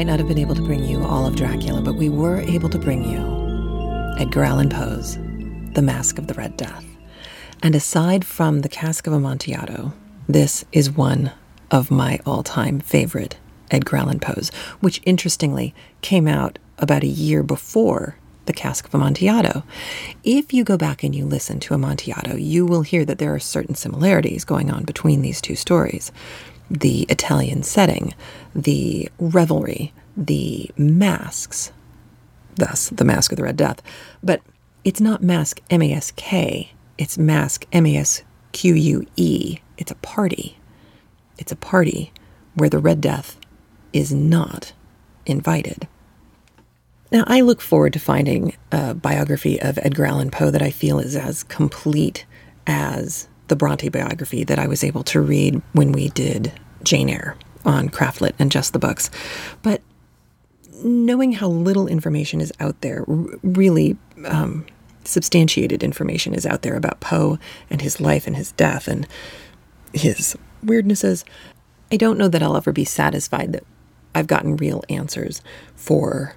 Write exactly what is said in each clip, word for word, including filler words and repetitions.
might not have been able to bring you all of Dracula, but we were able to bring you Edgar Allan Poe's The Masque of the Red Death. And aside from The Cask of Amontillado, this is one of my all-time favorite Edgar Allan Poe's, which interestingly came out about a year before The Cask of Amontillado. If you go back and you listen to Amontillado, you will hear that there are certain similarities going on between these two stories. The Italian setting, the revelry, the masks, thus the Masque of the Red Death. But it's not mask, M A S K, it's mask, M A S Q U E. It's a party. It's a party where the Red Death is not invited. Now, I look forward to finding a biography of Edgar Allan Poe that I feel is as complete as the Bronte biography that I was able to read when we did Jane Eyre on Craftlit and Just the Books. But knowing how little information is out there, really um, substantiated information is out there about Poe and his life and his death and his weirdnesses, I don't know that I'll ever be satisfied that I've gotten real answers for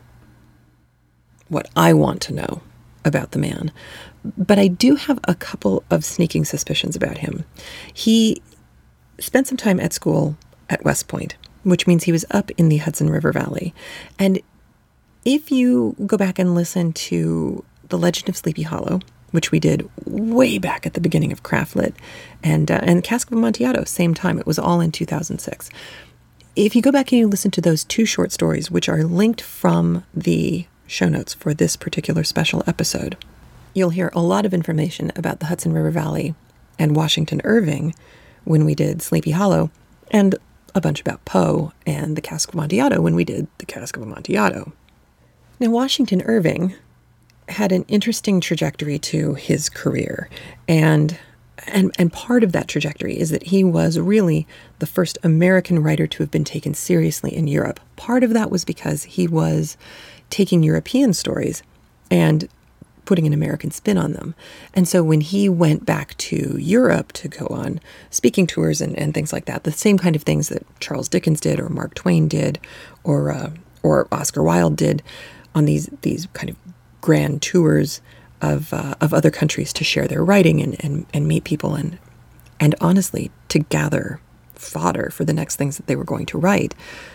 what I want to know about the man. But I do have a couple of sneaking suspicions about him. He spent some time at school at West Point, which means he was up in the Hudson River Valley. And if you go back and listen to The Legend of Sleepy Hollow, which we did way back at the beginning of Craftlit, and uh, and Cask of Amontillado, same time, it was all in two thousand six. If you go back and you listen to those two short stories, which are linked from the show notes for this particular special episode, you'll hear a lot of information about the Hudson River Valley and Washington Irving when we did Sleepy Hollow, and a bunch about Poe and the Cask of Amontillado when we did the Cask of Amontillado. Now, Washington Irving had an interesting trajectory to his career, and and and part of that trajectory is that he was really the first American writer to have been taken seriously in Europe. Part of that was because he was taking European stories and putting an American spin on them. And so when he went back to Europe to go on speaking tours and, and things like that, the same kind of things that Charles Dickens did or Mark Twain did or uh, or Oscar Wilde did on these these kind of grand tours of uh, of other countries to share their writing and, and, and meet people and and honestly to gather fodder for the next things that they were going to write.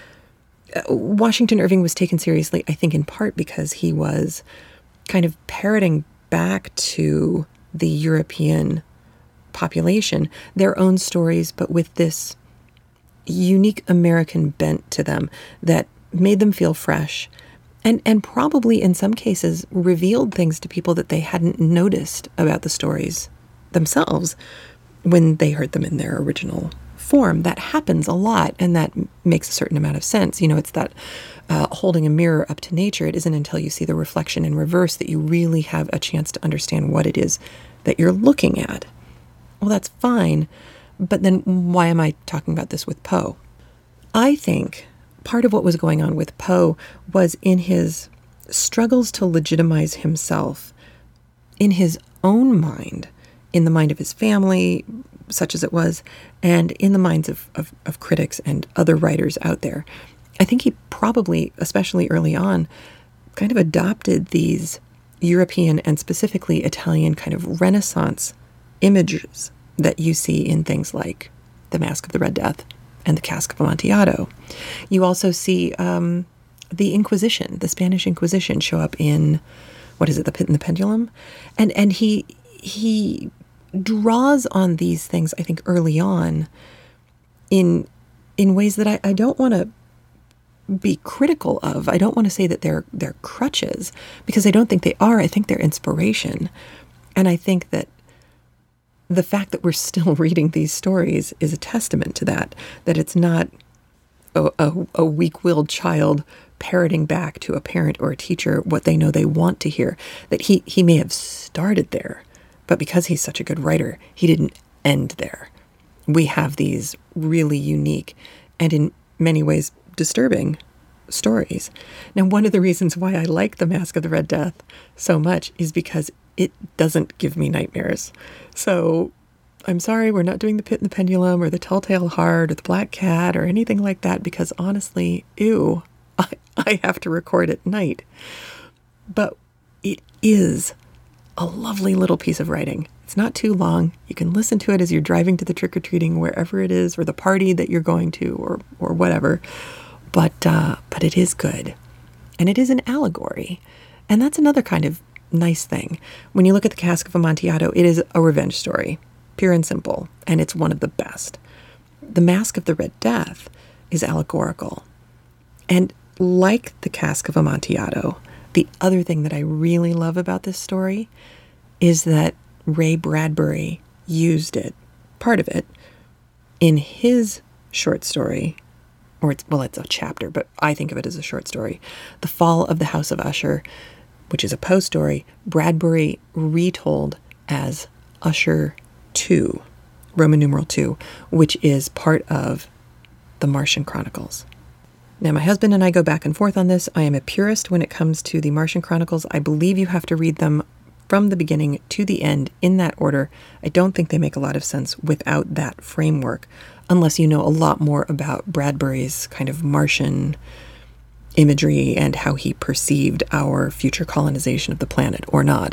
Uh, Washington Irving was taken seriously, I think, in part because he was kind of parroting back to the European population their own stories, but with this unique American bent to them that made them feel fresh and, and probably in some cases revealed things to people that they hadn't noticed about the stories themselves when they heard them in their original form. That happens a lot, and that makes a certain amount of sense. You know, it's that uh, holding a mirror up to nature. It isn't until you see the reflection in reverse that you really have a chance to understand what it is that you're looking at. Well, that's fine, but then why am I talking about this with Poe? I think part of what was going on with Poe was in his struggles to legitimize himself in his own mind, in the mind of his family, such as it was, and in the minds of, of, of critics and other writers out there. I think he probably, especially early on, kind of adopted these European and specifically Italian kind of Renaissance images that you see in things like The Masque of the Red Death and the Cask of Amontillado. You also see um, the Inquisition, the Spanish Inquisition, show up in, what is it, The Pit and the Pendulum? And and he he draws on these things, I think, early on in in ways that I, I don't want to be critical of. I don't want to say that they're they're crutches, because I don't think they are. I think they're inspiration. And I think that the fact that we're still reading these stories is a testament to that, that it's not a, a, a weak-willed child parroting back to a parent or a teacher what they know they want to hear, that he, he may have started there, but because he's such a good writer, he didn't end there. We have these really unique and in many ways disturbing stories. Now, one of the reasons why I like The Masque of the Red Death so much is because it doesn't give me nightmares. So I'm sorry, we're not doing The Pit and the Pendulum or The Telltale Heart or The Black Cat or anything like that, because honestly, ew, I, I have to record at night. But it is a lovely little piece of writing. It's not too long. You can listen to it as you're driving to the trick-or-treating, wherever it is, or the party that you're going to, or or whatever. But uh, but it is good. And it is an allegory. And that's another kind of nice thing. When you look at the Cask of Amontillado, it is a revenge story, pure and simple, and it's one of the best. The Mask of the Red Death is allegorical. And like the Cask of Amontillado, the other thing that I really love about this story is that Ray Bradbury used it, part of it, in his short story, or it's, well, it's a chapter, but I think of it as a short story, The Fall of the House of Usher, which is a Poe story, Bradbury retold as Usher two, Roman numeral two, which is part of the Martian Chronicles. Now, my husband and I go back and forth on this. I am a purist when it comes to the Martian Chronicles. I believe you have to read them from the beginning to the end in that order. I don't think they make a lot of sense without that framework, unless you know a lot more about Bradbury's kind of Martian imagery and how he perceived our future colonization of the planet, or not.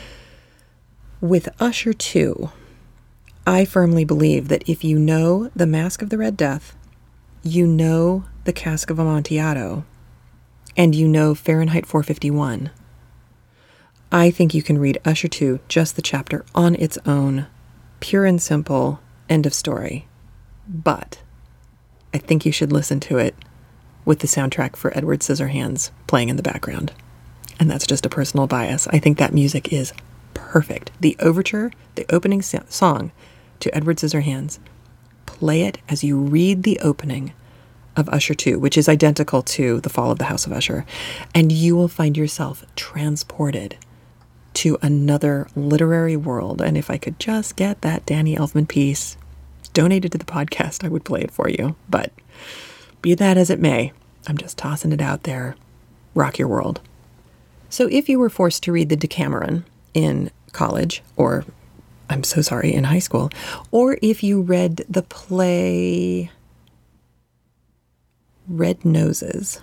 With Usher two, I firmly believe that if you know The Mask of the Red Death, you know the Cask of Amontillado, and you know Fahrenheit four fifty-one, I think you can read Usher two, just the chapter, on its own, pure and simple, end of story. But I think you should listen to it with the soundtrack for Edward Scissorhands playing in the background. And that's just a personal bias. I think that music is perfect. The overture, the opening so- song to Edward Scissorhands, play it as you read the opening of Usher two, which is identical to The Fall of the House of Usher, and you will find yourself transported to another literary world. And if I could just get that Danny Elfman piece donated to the podcast, I would play it for you. But be that as it may, I'm just tossing it out there. Rock your world. So if you were forced to read the Decameron in college, or I'm so sorry, in high school, or if you read the play Red Noses,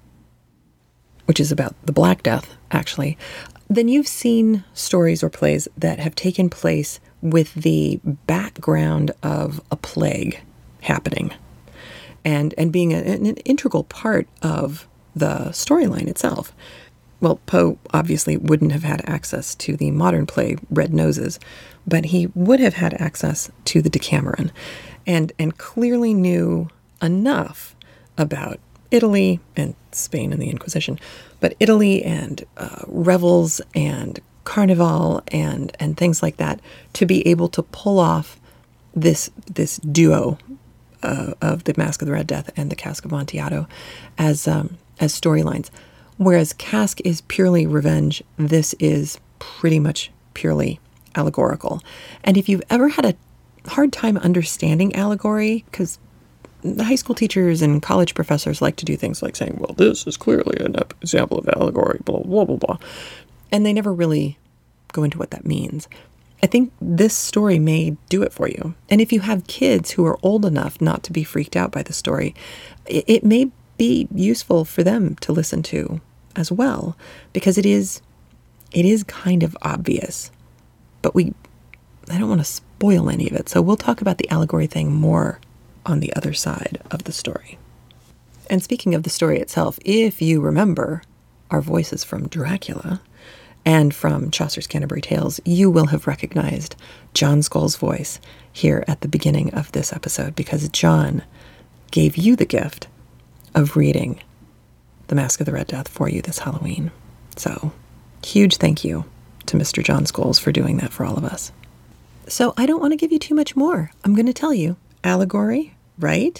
which is about the Black Death, actually, then you've seen stories or plays that have taken place with the background of a plague happening and, and being a, an integral part of the storyline itself. Well, Poe obviously wouldn't have had access to the modern play Red Noses, but he would have had access to the Decameron, and and clearly knew enough about Italy and Spain and the Inquisition, but Italy and uh, revels and carnival and and things like that, to be able to pull off this this duo uh, of the Mask of the Red Death and the Cask of Amontillado as um, as storylines. Whereas Cask is purely revenge, this is pretty much purely allegorical. And if you've ever had a hard time understanding allegory, because the high school teachers and college professors like to do things like saying, well, this is clearly an example of allegory, blah, blah, blah, blah. And they never really go into what that means. I think this story may do it for you. And if you have kids who are old enough not to be freaked out by the story, it, it may be useful for them to listen to as well, because it is it is kind of obvious, but we I don't want to spoil any of it. So we'll talk about the allegory thing more on the other side of the story. And speaking of the story itself, if you remember our voices from Dracula and from Chaucer's Canterbury Tales, you will have recognized John Scholl's voice here at the beginning of this episode, because John gave you the gift of reading The Mask of the Red Death for you this Halloween. So, huge thank you to Mister John Scholes for doing that for all of us. So, I don't want to give you too much more. I'm going to tell you. Allegory, right?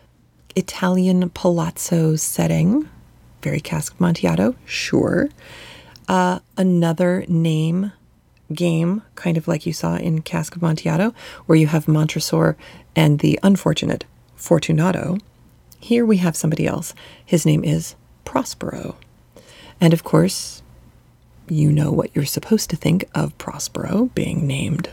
Italian palazzo setting. Very Cask of Amontillado, sure. Uh, another name game, kind of like you saw in Cask of Amontillado, where you have Montresor and the unfortunate Fortunato. Here we have somebody else. His name is Prospero. And of course, you know what you're supposed to think of Prospero being named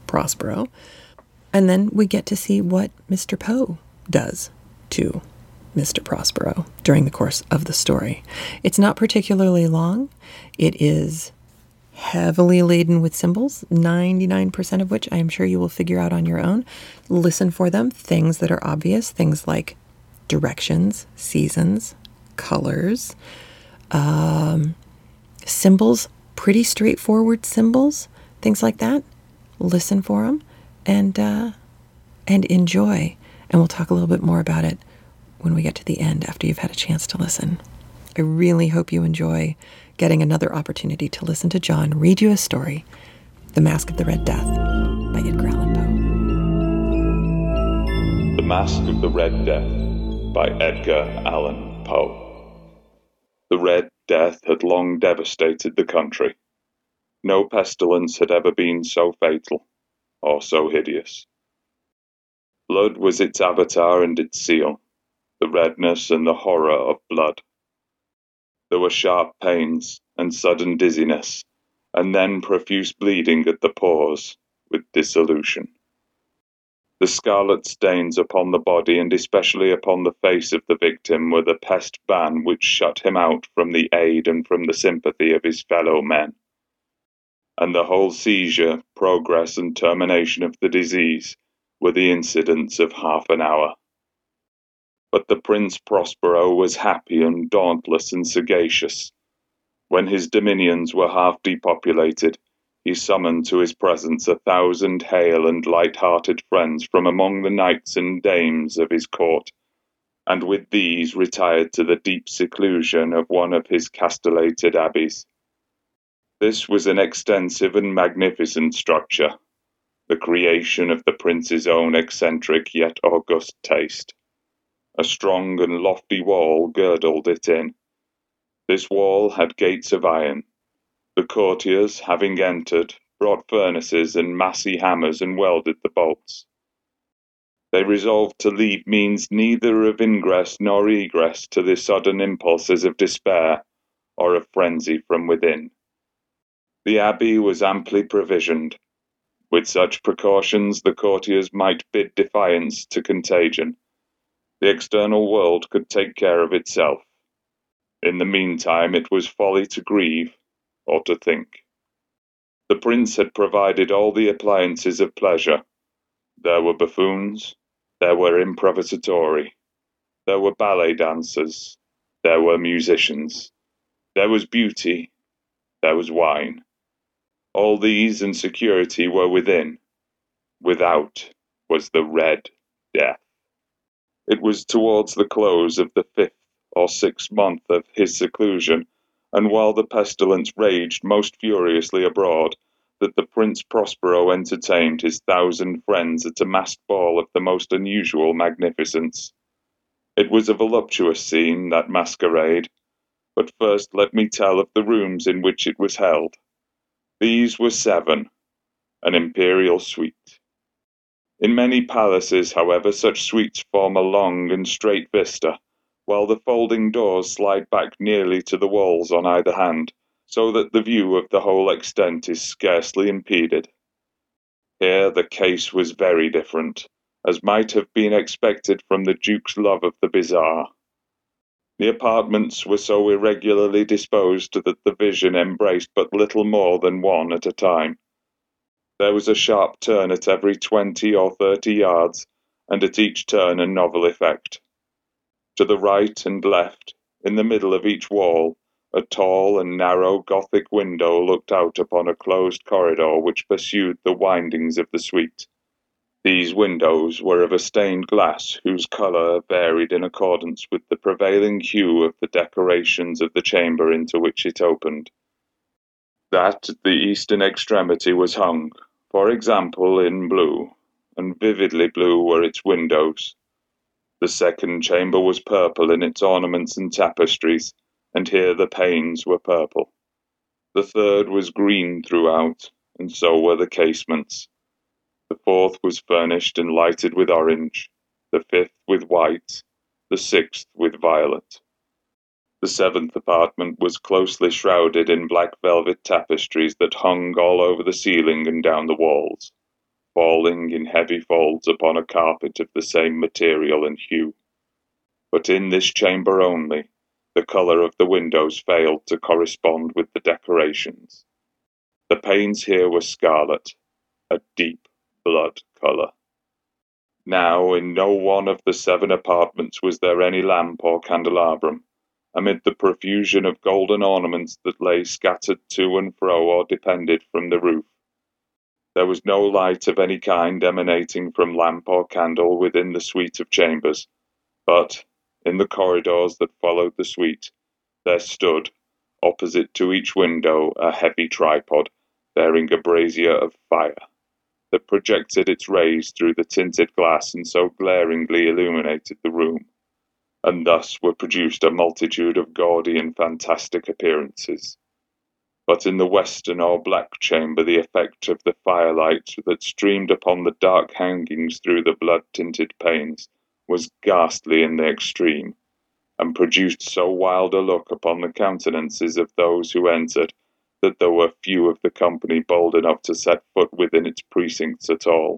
Prospero. And then we get to see what Mister Poe does to Mister Prospero during the course of the story. It's not particularly long. It is heavily laden with symbols, ninety-nine percent of which I am sure you will figure out on your own. Listen for them. Things that are obvious, things like directions, seasons, colors, um, symbols, pretty straightforward symbols, things like that. Listen for them and, uh, and enjoy. And we'll talk a little bit more about it when we get to the end after you've had a chance to listen. I really hope you enjoy getting another opportunity to listen to John read you a story, The Masque of the Red Death by Edgar Allan Poe. The Masque of the Red Death by Edgar Allan Poe. The Red Death had long devastated the country. No pestilence had ever been so fatal or so hideous. Blood was its avatar and its seal, the redness and the horror of blood. There were sharp pains and sudden dizziness, and then profuse bleeding at the pores, with dissolution. The scarlet stains upon the body and especially upon the face of the victim were the pest ban which shut him out from the aid and from the sympathy of his fellow men. And the whole seizure, progress, and termination of the disease were the incidents of half an hour. But the Prince Prospero was happy and dauntless and sagacious. When his dominions were half depopulated, he summoned to his presence a thousand hale and light-hearted friends from among the knights and dames of his court, and with these retired to the deep seclusion of one of his castellated abbeys. This was an extensive and magnificent structure, the creation of the prince's own eccentric yet august taste. A strong and lofty wall girdled it in. This wall had gates of iron. The courtiers, having entered, brought furnaces and massy hammers and welded the bolts. They resolved to leave means neither of ingress nor egress to the sudden impulses of despair or of frenzy from within. The abbey was amply provisioned. With such precautions the courtiers might bid defiance to contagion. The external world could take care of itself. In the meantime it was folly to grieve or to think. The prince had provided all the appliances of pleasure. There were buffoons, there were improvisatori, there were ballet dancers, there were musicians, there was beauty, there was wine. All these and security were within. Without was the Red Death. It was towards the close of the fifth or sixth month of his seclusion, and while the pestilence raged most furiously abroad, that the Prince Prospero entertained his thousand friends at a masked ball of the most unusual magnificence. It was a voluptuous scene, that masquerade, but first let me tell of the rooms in which it was held. These were seven, an imperial suite. In many palaces, however, such suites form a long and straight vista, while the folding doors slide back nearly to the walls on either hand, so that the view of the whole extent is scarcely impeded. Here the case was very different, as might have been expected from the Duke's love of the bizarre. The apartments were so irregularly disposed that the vision embraced but little more than one at a time. There was a sharp turn at every twenty or thirty yards, and at each turn a novel effect. To the right and left, in the middle of each wall, a tall and narrow Gothic window looked out upon a closed corridor which pursued the windings of the suite. These windows were of a stained glass whose colour varied in accordance with the prevailing hue of the decorations of the chamber into which it opened. That at the eastern extremity was hung, for example, in blue, and vividly blue were its windows. The second chamber was purple in its ornaments and tapestries, and here the panes were purple. The third was green throughout, and so were the casements. The fourth was furnished and lighted with orange, the fifth with white, the sixth with violet. The seventh apartment was closely shrouded in black velvet tapestries that hung all over the ceiling and down the walls, falling in heavy folds upon a carpet of the same material and hue. but in this chamber only, the colour of the windows failed to correspond with the decorations. The panes here were scarlet, a deep blood colour. Now in no one of the seven apartments was there any lamp or candelabrum, amid the profusion of golden ornaments that lay scattered to and fro or depended from the roof. There was no light of any kind emanating from lamp or candle within the suite of chambers, but, in the corridors that followed the suite, there stood, opposite to each window, a heavy tripod, bearing a brazier of fire, that projected its rays through the tinted glass and so glaringly illuminated the room, and thus were produced a multitude of gaudy and fantastic appearances. But in the western or black chamber the effect of the firelight that streamed upon the dark hangings through the blood-tinted panes was ghastly in the extreme, and produced so wild a look upon the countenances of those who entered, that there were few of the company bold enough to set foot within its precincts at all.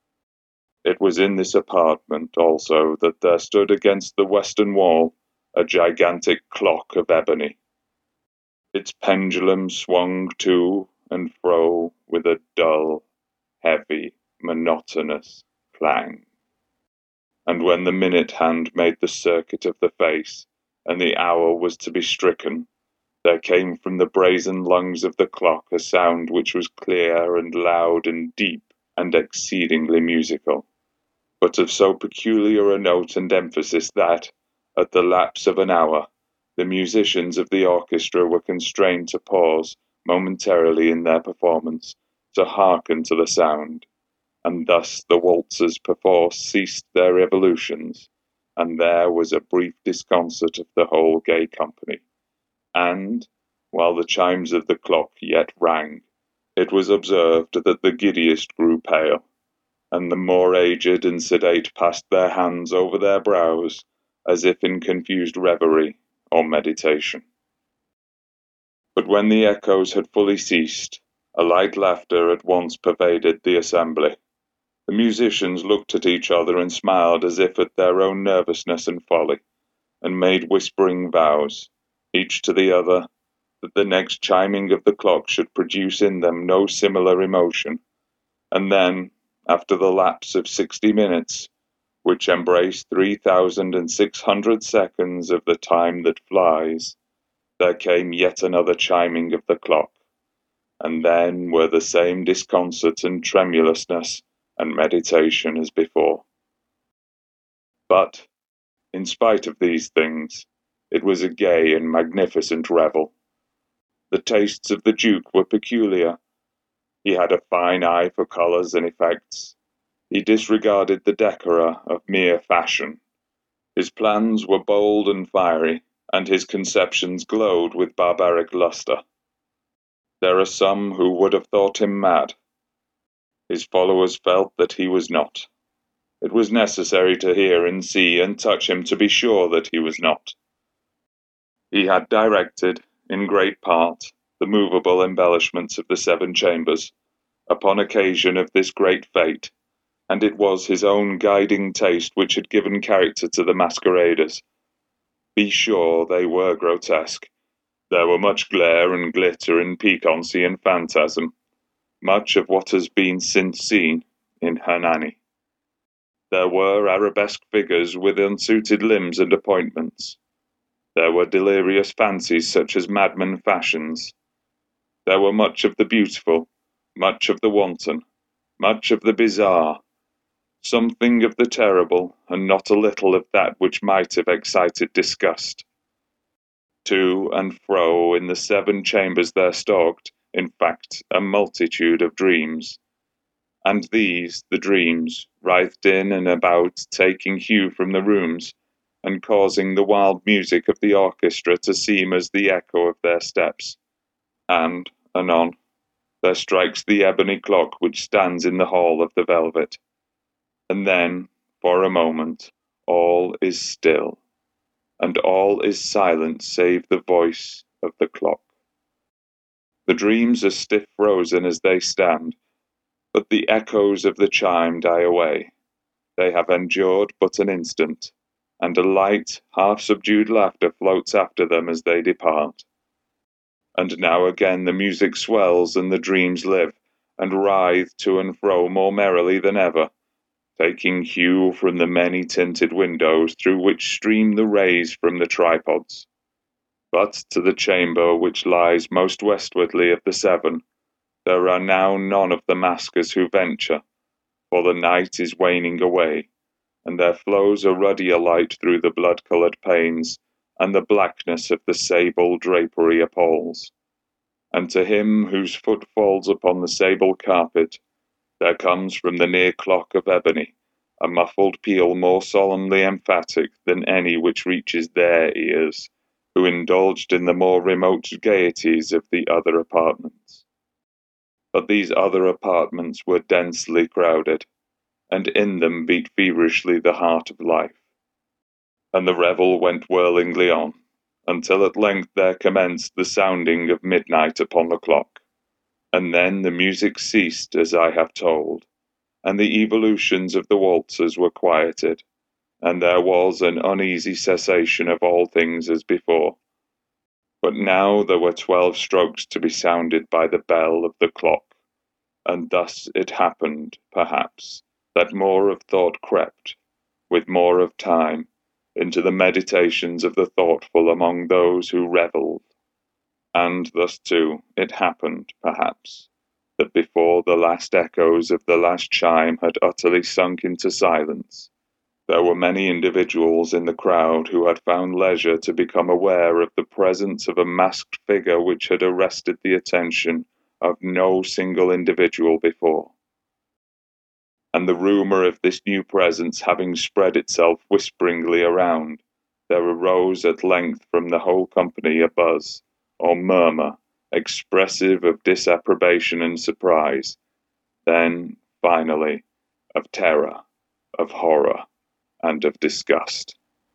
It was in this apartment, also, that there stood against the western wall a gigantic clock of ebony. Its pendulum swung to and fro with a dull, heavy, monotonous clang. And when the minute hand made the circuit of the face, and the hour was to be stricken, there came from the brazen lungs of the clock a sound which was clear and loud and deep and exceedingly musical, but of so peculiar a note and emphasis that, at the lapse of an hour, the musicians of the orchestra were constrained to pause momentarily in their performance, to hearken to the sound, and thus the waltzers perforce ceased their evolutions, and there was a brief disconcert of the whole gay company. And, while the chimes of the clock yet rang, it was observed that the giddiest grew pale, and the more aged and sedate passed their hands over their brows, as if in confused reverie or meditation. But when the echoes had fully ceased, a light laughter at once pervaded the assembly. The musicians looked at each other and smiled as if at their own nervousness and folly, and made whispering vows, each to the other, that the next chiming of the clock should produce in them no similar emotion, and then, after the lapse of sixty minutes, which embrace three thousand and six hundred seconds of the time that flies, there came yet another chiming of the clock, and then were the same disconcert and tremulousness and meditation as before. But, in spite of these things, it was a gay and magnificent revel. The tastes of the Duke were peculiar. He had a fine eye for colours and effects. He disregarded the decora of mere fashion. His plans were bold and fiery, and his conceptions glowed with barbaric lustre. There are some who would have thought him mad. His followers felt that he was not. It was necessary to hear and see and touch him to be sure that he was not. He had directed, in great part, the movable embellishments of the seven chambers, upon occasion of this great fete, and it was his own guiding taste which had given character to the masqueraders. Be sure they were grotesque. There were much glare and glitter and piquancy and phantasm, much of what has been since seen in Hernani. There were arabesque figures with unsuited limbs and appointments. There were delirious fancies such as madman fashions. There were much of the beautiful, much of the wanton, much of the bizarre, something of the terrible, and not a little of that which might have excited disgust. To and fro in the seven chambers there stalked, in fact, a multitude of dreams, and these, the dreams, writhed in and about, taking hue from the rooms, and causing the wild music of the orchestra to seem as the echo of their steps. And, anon, there strikes the ebony clock which stands in the hall of the velvet. And then, for a moment, all is still, and all is silent save the voice of the clock. The dreams are stiff frozen as they stand, but the echoes of the chime die away. They have endured but an instant, and a light, half-subdued laughter floats after them as they depart. And now again the music swells and the dreams live, and writhe to and fro more merrily than ever, taking hue from the many-tinted windows through which stream the rays from the tripods. But to the chamber which lies most westwardly of the seven, there are now none of the maskers who venture, for the night is waning away, and there flows a ruddier light through the blood-coloured panes, and the blackness of the sable drapery appalls. And to him whose foot falls upon the sable carpet, there comes from the near clock of ebony a muffled peal more solemnly emphatic than any which reaches their ears, who indulged in the more remote gaieties of the other apartments. But these other apartments were densely crowded, and in them beat feverishly the heart of life. And the revel went whirlingly on, until at length there commenced the sounding of midnight upon the clock, and then the music ceased as I have told, and the evolutions of the waltzers were quieted, and there was an uneasy cessation of all things as before. But now there were twelve strokes to be sounded by the bell of the clock, and thus it happened, perhaps, that more of thought crept, with more of time, into the meditations of the thoughtful among those who revelled. And thus, too, it happened, perhaps, that before the last echoes of the last chime had utterly sunk into silence, there were many individuals in the crowd who had found leisure to become aware of the presence of a masked figure which had arrested the attention of no single individual before. And the rumour of this new presence having spread itself whisperingly around, there arose at length from the whole company a buzz, or murmur, expressive of disapprobation and surprise, then, finally, of terror, of horror, and of disgust.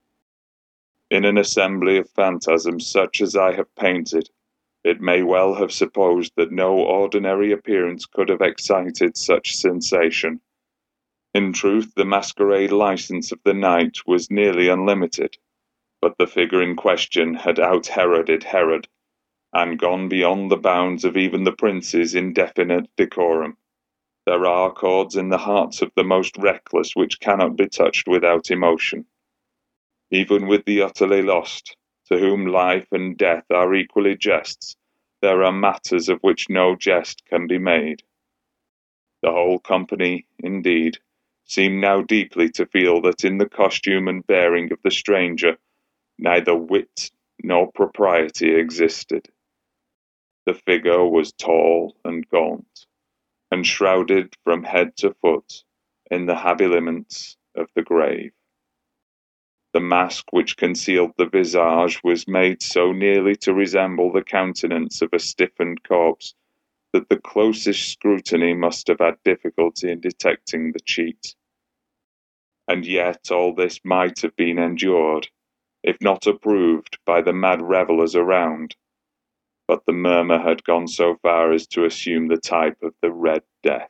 In an assembly of phantasms such as I have painted, it may well have supposed that no ordinary appearance could have excited such sensation. In truth, the masquerade license of the night was nearly unlimited, but the figure in question had out-Heroded Herod, and gone beyond the bounds of even the prince's indefinite decorum. There are chords in the hearts of the most reckless which cannot be touched without emotion. Even with the utterly lost, to whom life and death are equally jests, there are matters of which no jest can be made. The whole company, indeed, seemed now deeply to feel that in the costume and bearing of the stranger neither wit nor propriety existed. The figure was tall and gaunt, and shrouded from head to foot in the habiliments of the grave. The mask which concealed the visage was made so nearly to resemble the countenance of a stiffened corpse that the closest scrutiny must have had difficulty in detecting the cheat. And yet all this might have been endured, if not approved, by the mad revellers around. But the murmur had gone so far as to assume the type of the Red Death.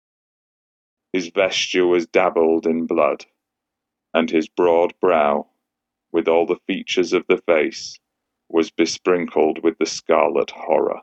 His vesture was dabbled in blood, and his broad brow, with all the features of the face, was besprinkled with the scarlet horror.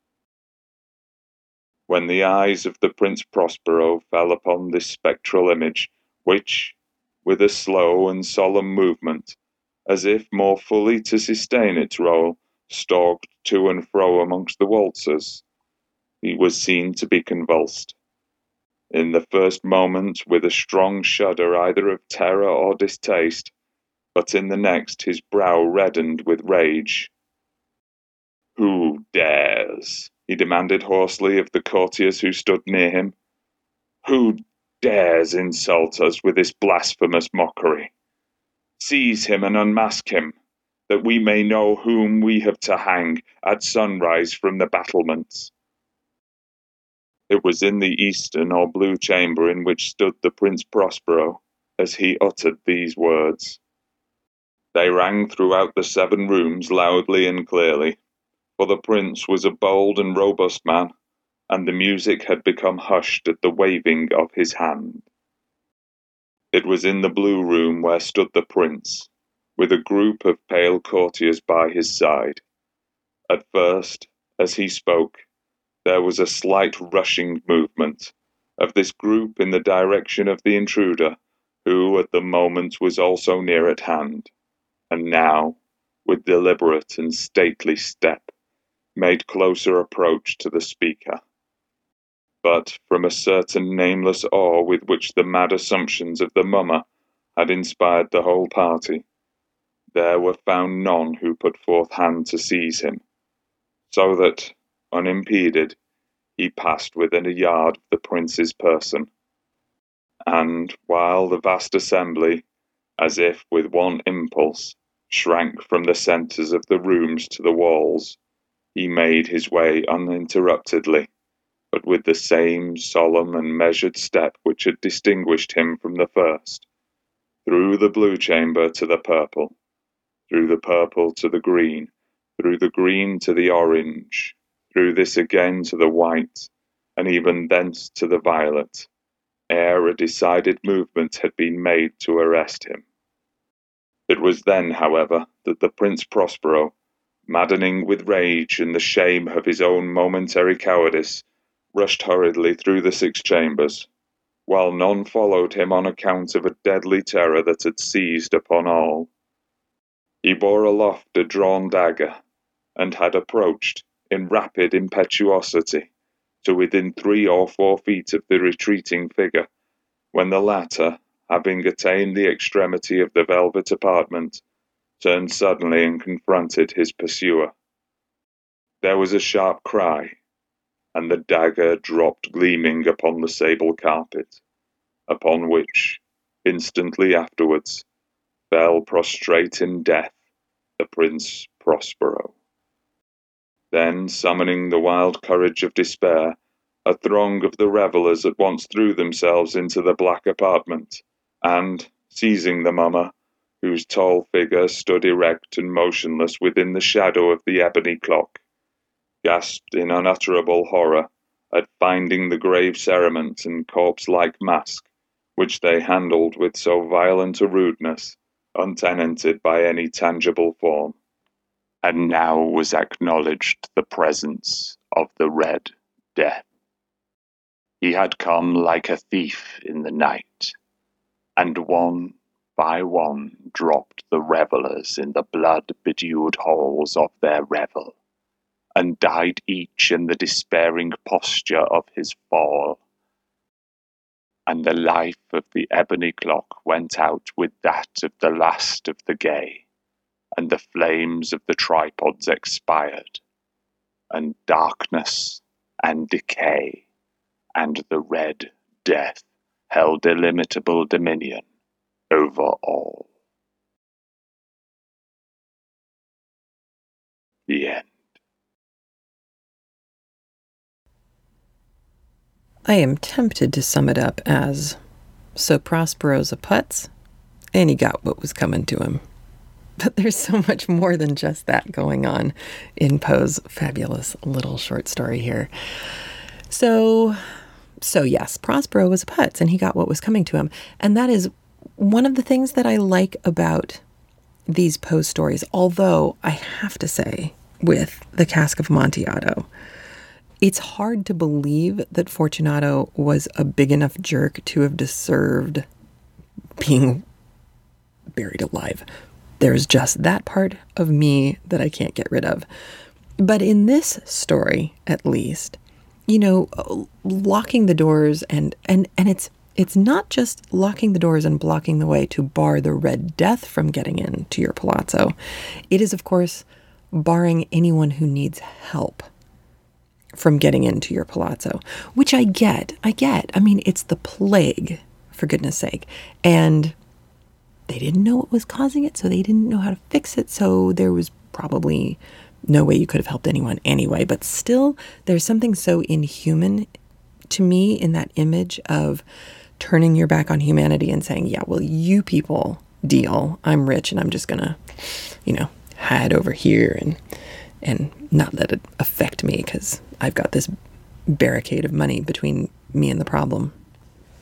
When the eyes of the Prince Prospero fell upon this spectral image, which, with a slow and solemn movement, as if more fully to sustain its role, stalked to and fro amongst the waltzers, he was seen to be convulsed. In the first moment with a strong shudder either of terror or distaste, but in the next his brow reddened with rage. "Who dares?" he demanded hoarsely of the courtiers who stood near him. "Who dares insult us with this blasphemous mockery? Seize him and unmask him, that we may know whom we have to hang at sunrise from the battlements." It was in the eastern or blue chamber in which stood the Prince Prospero, as he uttered these words. They rang throughout the seven rooms loudly and clearly, for the prince was a bold and robust man, and the music had become hushed at the waving of his hand. It was in the blue room where stood the prince, with a group of pale courtiers by his side. At first, as he spoke, there was a slight rushing movement of this group in the direction of the intruder, who at the moment was also near at hand, and now, with deliberate and stately step, made closer approach to the speaker. But from a certain nameless awe with which the mad assumptions of the mummer had inspired the whole party, there were found none who put forth hand to seize him, so that, unimpeded, he passed within a yard of the prince's person, and while the vast assembly, as if with one impulse, shrank from the centres of the rooms to the walls, he made his way uninterruptedly, but with the same solemn and measured step which had distinguished him from the first, through the blue chamber to the purple, through the purple to the green, through the green to the orange, through this again to the white, and even thence to the violet, ere a decided movement had been made to arrest him. It was then, however, that the Prince Prospero, maddening with rage and the shame of his own momentary cowardice, rushed hurriedly through the six chambers, while none followed him on account of a deadly terror that had seized upon all. He bore aloft a drawn dagger, and had approached, in rapid impetuosity, to within three or four feet of the retreating figure, when the latter, having attained the extremity of the velvet apartment, turned suddenly and confronted his pursuer. There was a sharp cry, and the dagger dropped gleaming upon the sable carpet, upon which, instantly afterwards, fell prostrate in death the Prince Prospero. Then, summoning the wild courage of despair, a throng of the revellers at once threw themselves into the black apartment, and, seizing the mummer, whose tall figure stood erect and motionless within the shadow of the ebony clock, gasped in unutterable horror at finding the grave cerement and corpse-like mask, which they handled with so violent a rudeness, untenanted by any tangible form. And now was acknowledged the presence of the Red Death. He had come like a thief in the night, and one by one dropped the revellers in the blood-bedewed halls of their revel, and died each in the despairing posture of his fall. And the life of the ebony clock went out with that of the last of the gay, and the flames of the tripods expired, and darkness and decay and the Red Death held illimitable dominion over all. The end. I am tempted to sum it up as, so Prospero's a putz, and he got what was coming to him. But there's so much more than just that going on in Poe's fabulous little short story here. So, so yes, Prospero was a putz, and he got what was coming to him. And that is one of the things that I like about these Poe stories, although I have to say, with The Cask of Amontillado, it's hard to believe that Fortunato was a big enough jerk to have deserved being buried alive. There's just that part of me that I can't get rid of. But in this story, at least, you know, locking the doors and, and, and it's, it's not just locking the doors and blocking the way to bar the Red Death from getting into your palazzo. It is, of course, barring anyone who needs help from getting into your palazzo, which I get, I get. I mean, it's the plague, for goodness sake. And they didn't know what was causing it, so they didn't know how to fix it, so there was probably no way you could have helped anyone anyway. But still, there's something so inhuman to me in that image of turning your back on humanity and saying, yeah, well, you people deal. I'm rich and I'm just going to, you know, hide over here and and not let it affect me because I've got this barricade of money between me and the problem.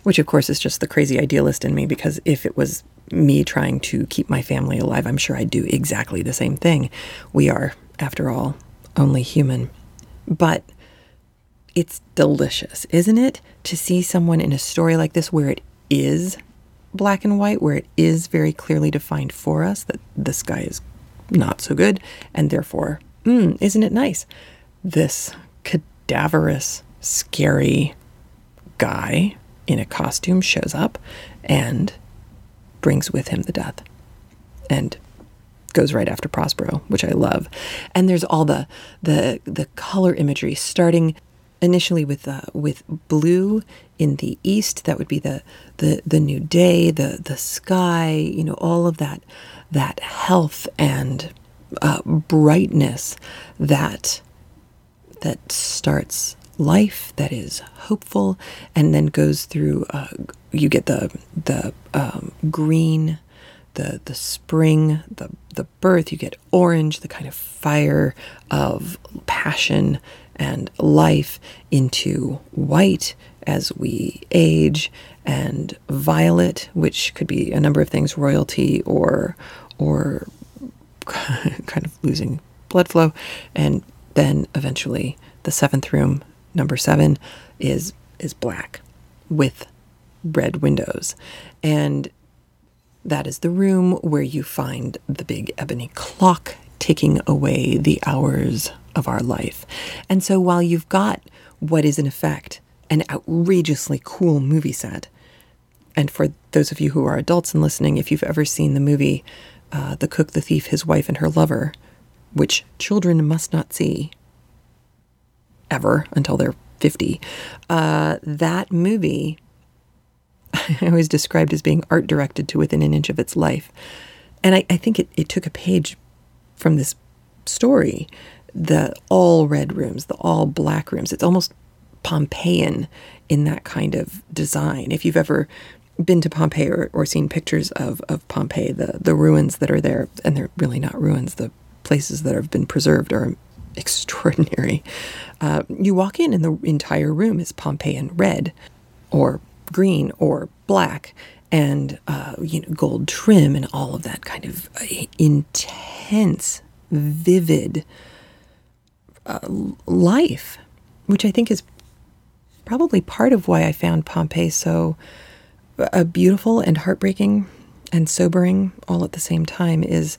which of course is just the crazy idealist in me, because if it was me trying to keep my family alive, I'm sure I'd do exactly the same thing. We are, after all, only human. But it's delicious, isn't it, to see someone in a story like this where it is black and white, where it is very clearly defined for us that this guy is not so good, and therefore, mm, isn't it nice? This cadaverous, scary guy in a costume shows up and brings with him the death and goes right after Prospero, which I love. And there's all the the the color imagery, starting initially with uh, with blue in the east. That would be the the the new day, the the sky, you know, all of that that health and uh, brightness that that starts life, that is hopeful, and then goes through. Uh, you get the the um, green, the the spring, the the birth. You get orange, the kind of fire of passion and life, into white as we age, and violet, which could be a number of things, royalty or or kind of losing blood flow, and then eventually the seventh room, number seven, is is black with red windows. And that is the room where you find the big ebony clock ticking away the hours of our life. And so while you've got what is in effect an outrageously cool movie set, and for those of you who are adults and listening, if you've ever seen the movie uh, The Cook, the Thief, His Wife, and Her Lover, which children must not see ever until they're fifty, uh, that movie I was described as being art directed to within an inch of its life. And I, I think it, it took a page from this story. The all red rooms, the all black rooms. It's almost Pompeian in that kind of design. If you've ever been to Pompeii or, or seen pictures of, of Pompeii, the, the ruins that are there, and they're really not ruins, the places that have been preserved are extraordinary. Uh, you walk in and the entire room is Pompeian red or green or black, and uh, you know, gold trim and all of that kind of intense, vivid uh, life, which I think is probably part of why I found Pompeii so uh, beautiful and heartbreaking and sobering all at the same time. Is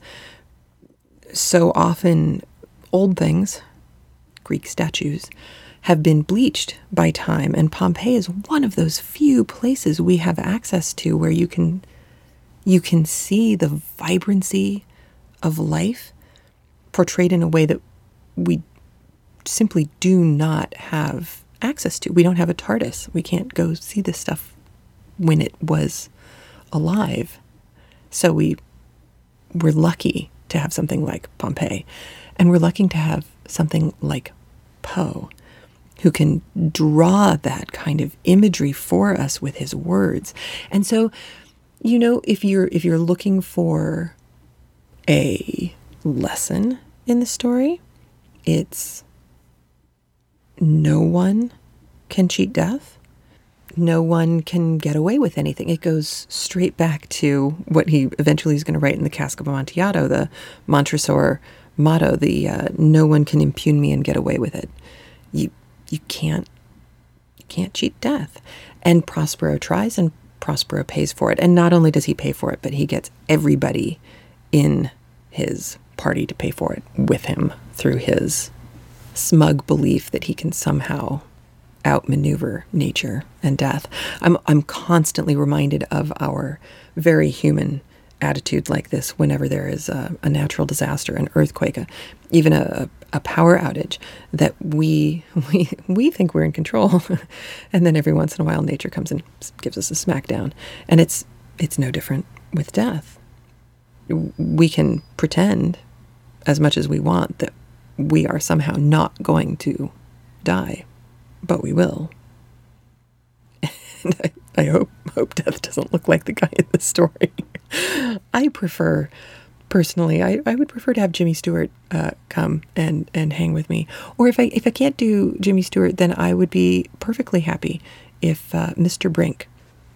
so often old things, Greek statues, have been bleached by time, and Pompeii is one of those few places we have access to where you can you can see the vibrancy of life portrayed in a way that we simply do not have access to. We don't have a TARDIS. We can't go see this stuff when it was alive. So we we're lucky to have something like Pompeii, and we're lucky to have something like Poe, who can draw that kind of imagery for us with his words. And so, you know, if you're if you're looking for a lesson in the story, it's no one can cheat death. No one can get away with anything. It goes straight back to what he eventually is going to write in the Cask of Amontillado, the Montresor motto, the uh, no one can impugn me and get away with it. You you can't you can't cheat death. And Prospero tries, and Prospero pays for it. And not only does he pay for it, but he gets everybody in his party to pay for it with him through his smug belief that he can somehow outmaneuver nature and death. I'm I'm constantly reminded of our very human attitude like this whenever there is a, a natural disaster, an earthquake, a, even a, a power outage, that we we we think we're in control, and then every once in a while nature comes and gives us a smackdown. And it's it's no different with death. We can pretend as much as we want that we are somehow not going to die, but we will. And I, I hope hope death doesn't look like the guy in the story. I prefer, personally, I, I would prefer to have Jimmy Stewart uh, come and, and hang with me. Or if I if I can't do Jimmy Stewart, then I would be perfectly happy if uh, Mister Brink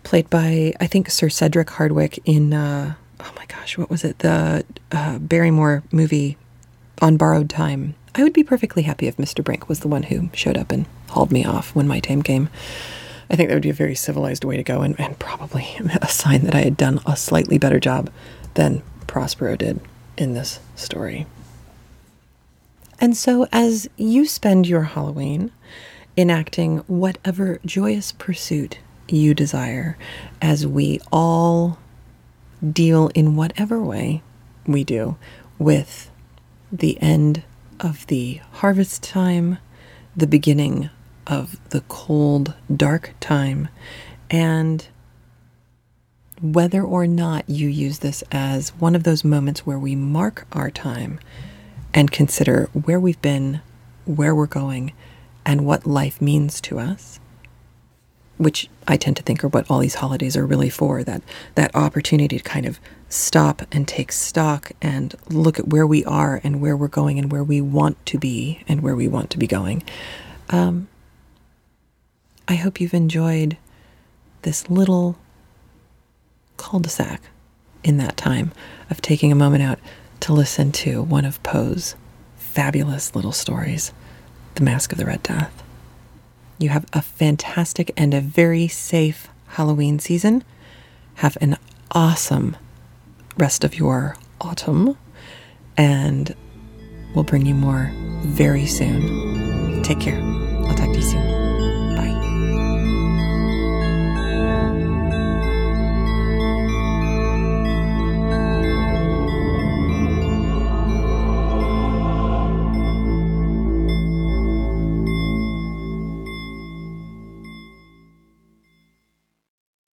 played by, I think, Sir Cedric Hardwicke in, uh, oh my gosh, what was it? The uh, Barrymore movie, On Borrowed Time. I would be perfectly happy if Mister Brink was the one who showed up and hauled me off when my time came. I think that would be a very civilized way to go, and, and probably a sign that I had done a slightly better job than Prospero did in this story. And so as you spend your Halloween enacting whatever joyous pursuit you desire, as we all deal in whatever way we do with the end of the harvest time, the beginning of the cold, dark time, and whether or not you use this as one of those moments where we mark our time and consider where we've been, where we're going, and what life means to us, which I tend to think are what all these holidays are really for, that that opportunity to kind of stop and take stock and look at where we are and where we're going and where we want to be and where we want to be going. Um, I hope you've enjoyed this little cul-de-sac in that time of taking a moment out to listen to one of Poe's fabulous little stories, The Mask of the Red Death. You have a fantastic and a very safe Halloween season. Have an awesome rest of your autumn, and we'll bring you more very soon. Take care. I'll talk to you soon.